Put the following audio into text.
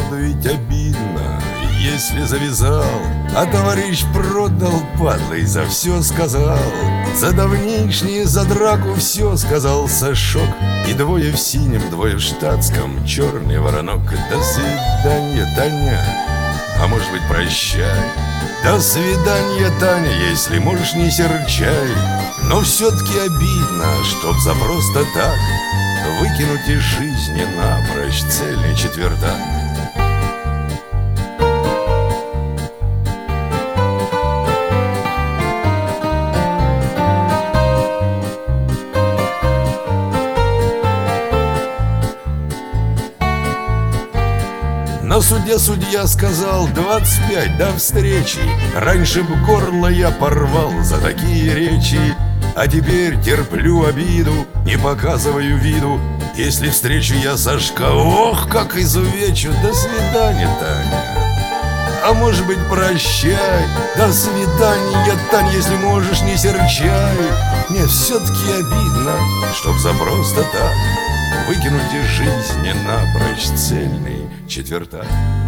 вправду ведь обидно, если завязал, а товарищ продал, падла, и за все сказал. За давнишнее, за драку все сказал Сашок. И двое в синем, двое в штатском, черный воронок. До свидания, Таня, а может быть, прощай. До свидания, Таня, если можешь, не серчай. Но все-таки обидно, чтоб за просто так выкинуть из жизни напрочь цельный четвертак. На суде судья сказал: 25 до встречи. Раньше б горло я порвал за такие речи, а теперь терплю обиду, не показываю виду. Если встречу я Сашка, ох, как изувечу. До свидания, Таня, а может быть, прощай. До свидания, Таня, если можешь, не серчай. Мне все-таки обидно, чтоб за просто так выкинуть из жизни напрочь цельный четвертак.